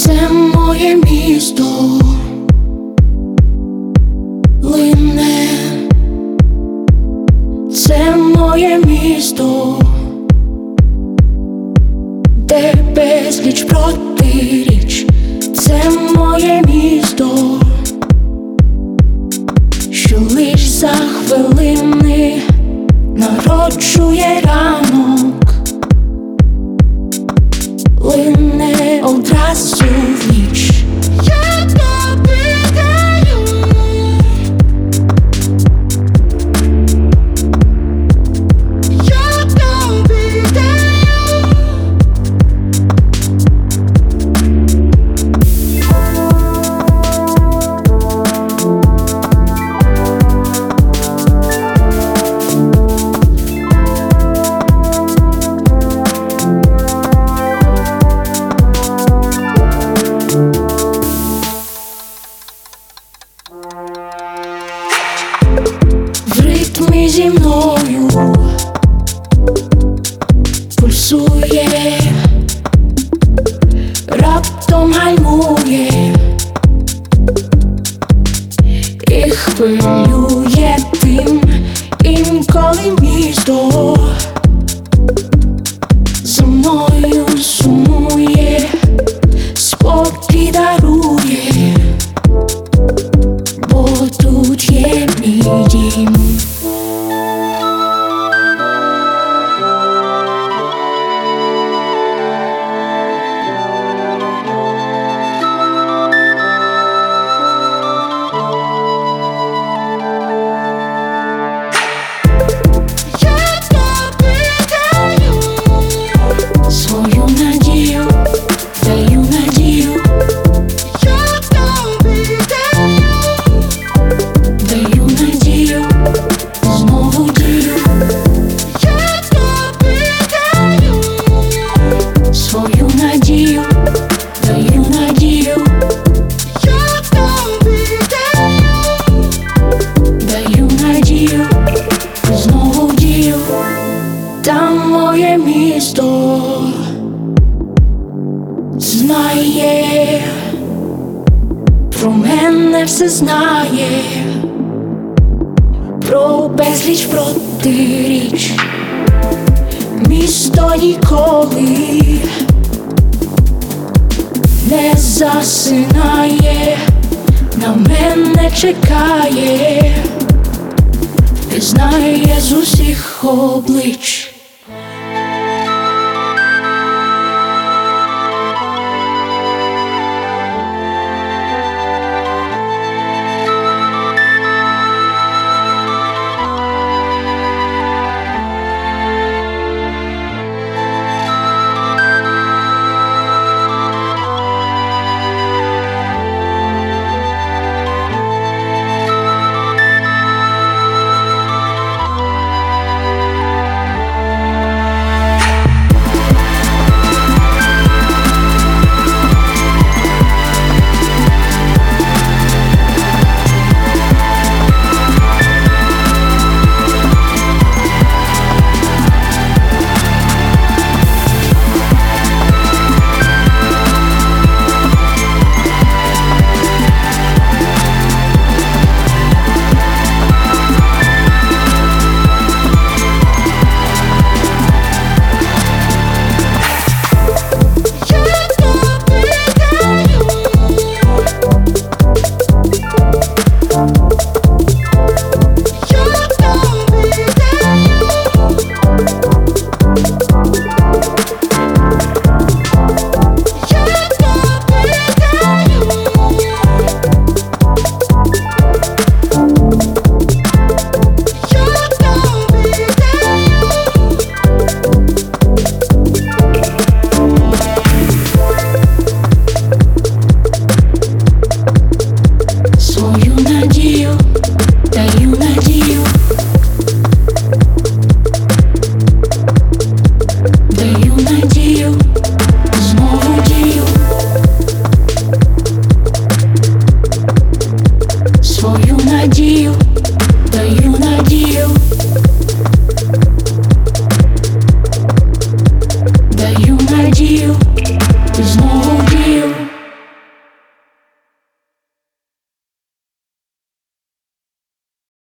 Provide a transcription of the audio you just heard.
Це моє місто лине, це моє місто, де безліч протиріч. Це моє місто, що лиш за хвилини народжує ранок, лине одразу в ніч. Я тобі даю, я тобі даю. В ритмі зі мною пульсує, раптом гальмує і хвилює тим, інколи місто за мною сумує, спокій дарує, бо тут є мій дім. Там моє місто знає, про мене все знає, про безліч протиріч. Місто ніколи не засинає, на мене чекає, і знає з усіх облич.